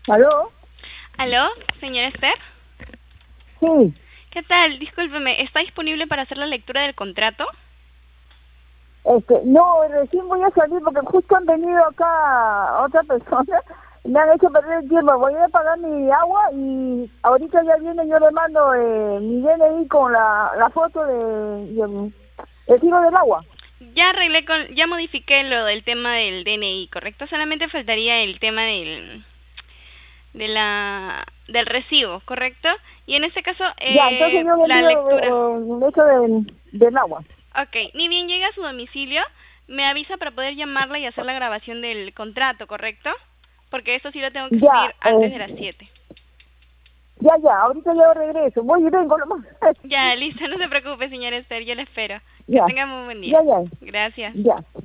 ¿Aló? ¿Aló, señora Esther? Sí. ¿Qué tal? Discúlpeme, ¿está disponible para hacer la lectura del contrato? No, recién voy a salir porque justo han venido acá otra persona. Me han hecho perder el tiempo. Voy a pagar mi agua y ahorita ya viene, yo le mando mi DNI con la foto del recibo del agua. Ya modifiqué lo del tema del DNI, ¿correcto? Solamente faltaría el tema del recibo, ¿correcto? Y en este caso, Ya, entonces yo le la envío lectura. eso del agua. Ok, ni bien llega a su domicilio, me avisa para poder llamarla y hacer la grabación del contrato, ¿correcto? Porque eso sí lo tengo que Ya, subir antes de las 7. ahorita ya regreso. Voy y vengo nomás. Ya, listo, no se preocupe, señora Esther, yo la espero. Que Ya, tenga muy buen día. ya, ya, Gracias. ya.